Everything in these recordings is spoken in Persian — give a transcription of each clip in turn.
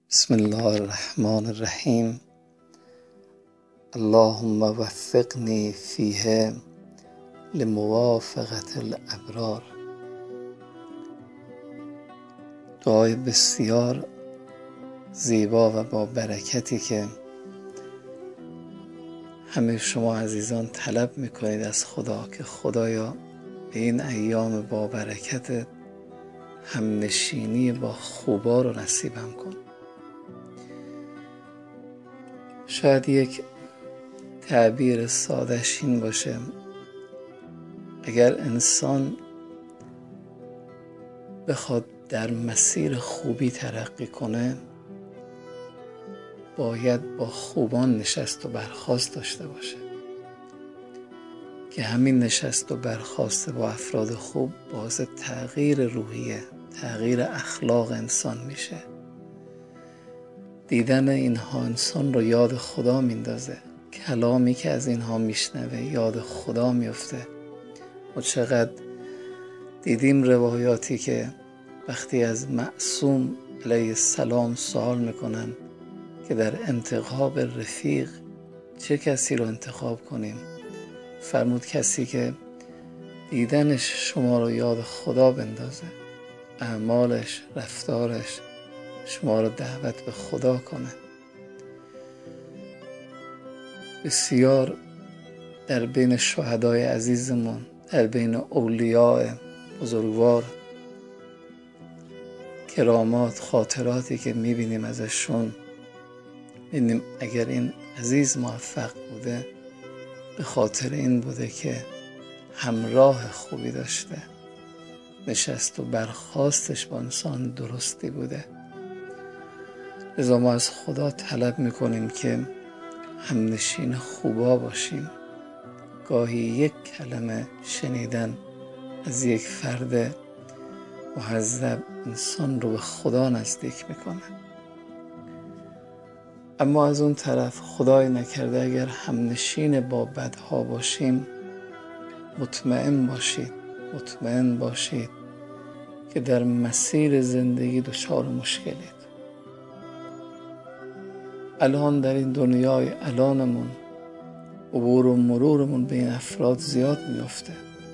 بسم الله الرحمن الرحیم. اللهم وفقنی فیه لموافقة الابرار. دعای بسیار زیبا و با برکتی که همه شما عزیزان طلب میکنید از خدا که خدایا به این ایام با برکت همنشینی با خوبا رو نصیبم کن. شاید یک تعبیر ساده‌اش این باشه: اگر انسان بخواد در مسیر خوبی ترقی کنه باید با خوبان نشست و برخاست داشته باشه که همین نشست و برخاست با افراد خوب باعث تغییر روحیه، تغییر اخلاق انسان میشه. دیدن اینها انسان رو یاد خدا میندازه، کلامی که از اینها میشنوه یاد خدا میفته. و چقدر دیدیم روایاتی که وقتی از معصوم علیه السلام سوال میکنن که در انتخاب رفیق چه کسی رو انتخاب کنیم، فرمود کسی که دیدنش شما رو یاد خدا بندازه، اعمالش، رفتارش شما رو دعوت به خدا کنه. بسیار در بین شهدای عزیزمون، در بین اولیاء بزرگوار، کرامات، خاطراتی که میبینیم ازشون، میبینیم اگر این عزیز موفق بوده به خاطر این بوده که همراه خوبی داشته، نشست و برخاستش با انسان درستی بوده. لذا ما از خدا طلب میکنیم که همنشین خوبا باشیم. گاهی یک کلمه شنیدن از یک فرد مهذب انسان رو به خدا نزدیک میکنه. اما از اون طرف خدای نکرده اگر همنشین با بدها باشیم، مطمئن باشید که در مسیر زندگی دچار مشکلید. الان در این دنیای الانمون عبور و مرورمون به این افراد زیاد میفته.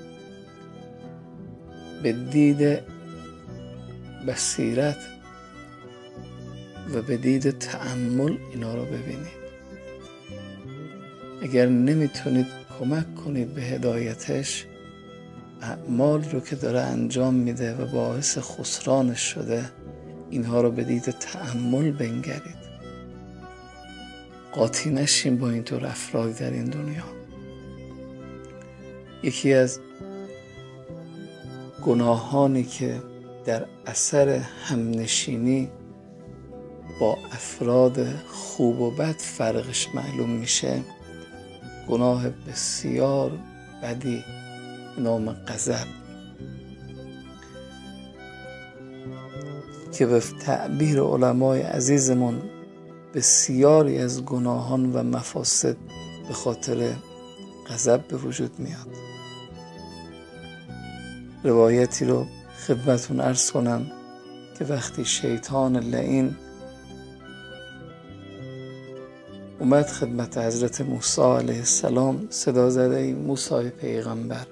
به دید بصیرت و به دید تأمل اینا رو ببینید. اگر نمیتونید کمک کنید به هدایتش، اعمال رو که داره انجام میده و باعث خسرانش شده، اینها رو به دید تأمل بنگرید. قاطی نشیم با اینطور افراد در این دنیا. یکی از گناهانی که در اثر همنشینی با افراد خوب و بد فرقش معلوم میشه، گناه بسیار بدی نام غضب که به تعبیر علمای عزیزمون بسیاری از گناهان و مفاسد به خاطر غضب به وجود میاد. روایتی رو خدمتون عرض کنم که وقتی شیطان لعین اومد خدمت حضرت موسی علیه السلام، صدا زده: ای موسی پیغمبر،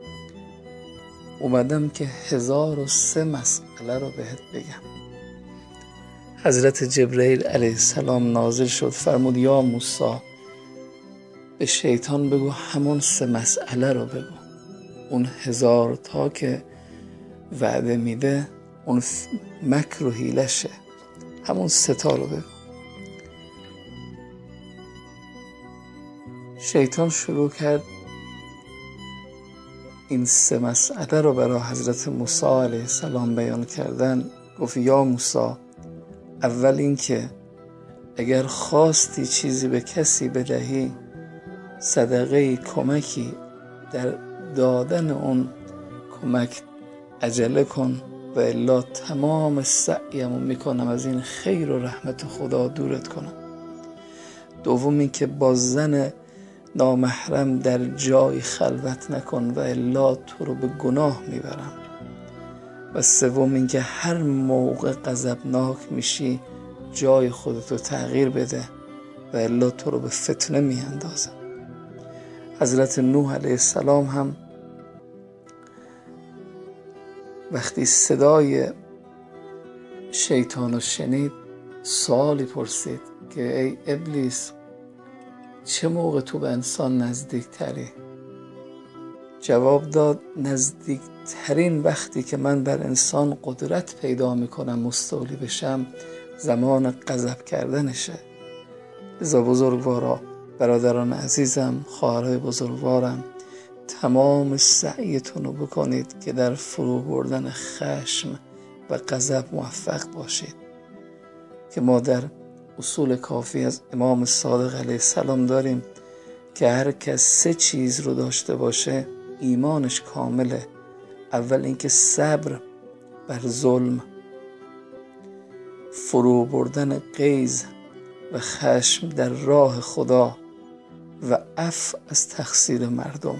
اومدم که 1003 مسئله رو بهت بگم. حضرت جبرئیل علیه السلام نازل شد، فرمود: یا موسی، به شیطان بگو همون 3 مسئله رو بگو. اون 1000 تا که وعده میده اون مکر و حیلشه، همون 3 تا رو بگو. شیطان شروع کرد این 3 مسئله رو برای حضرت موسی علیه السلام بیان کردن. گفت: یا موسی، اول این که اگر خواستی چیزی به کسی بدهی، صدقه کمکی در دادن اون کمک عجله کن و الا تمام سعیمو میکنم از این خیر و رحمت خدا دورت کنم. دوم این که با زن نامحرم در جای خلوت نکن و الا تو رو به گناه میبرم. و سوم این که هر موقع غضبناک میشی جای خودتو تغییر بده و الا تو رو به فتنه میاندازه. حضرت نوح علیه السلام هم وقتی صدای شیطان رو شنید سوالی پرسید که ای ابلیس چه موقع تو به انسان نزدیک تری؟ جواب داد نزدیکترین وقتی که من بر انسان قدرت پیدا میکنم مستولی بشم زمان غضب کردنشه. لذا بزرگوارا، برادران عزیزم، خواهرای بزرگوارم، تمام سعیتون رو بکنید که در فرو بردن خشم و غضب موفق باشید، که ما در اصول کافی از امام صادق علیه السلام داریم که هر کس 3 چیز رو داشته باشه ایمانش کامله. اول اینکه صبر بر ظلم، فرو بردن غیظ و خشم در راه خدا و عفو از تقصیر مردم.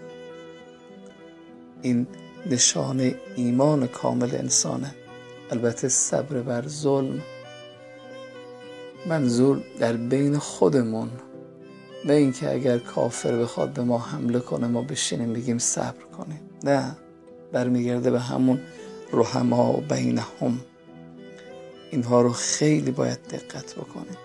این نشانه ایمان کامل انسانه. البته صبر بر ظلم منظور در بین خودمون، نه اینکه اگر کافر بخواد به ما حمله کنه ما بشینیم بگیم صبر کنیم، نه، برمیگرده به همون رحما و بینهم. اینها رو خیلی باید دقت بکنیم.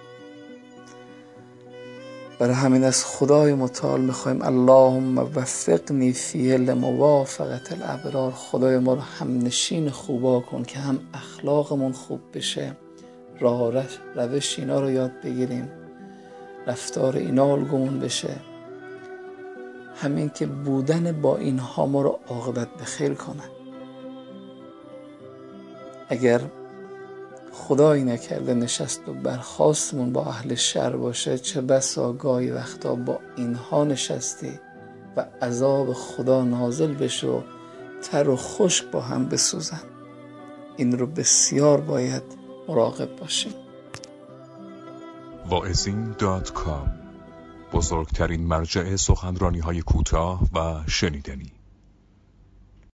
برای همین از خدای متعال میخوایم اللهم وفقنی فیه لموافقت الابرار. خدای ما رو همنشین خوبا کن که هم اخلاقمون خوب بشه، راه روش اینا رو یاد بگیریم، رفتار اینا الگومون بشه، همین که بودن با اینها ما رو عاقبت بخیر کنه. اگر خدایی نکرده نشست و برخاستمون با اهل شر باشه، چه بسا گاهی وقتا با اینها نشستی و عذاب خدا نازل بشه و تر و خشک با هم بسوزن. این رو بسیار باید مراقب باشیم. واعظین.com، بزرگترین مرجع سخنرانی‌های کوتاه و شنیدنی.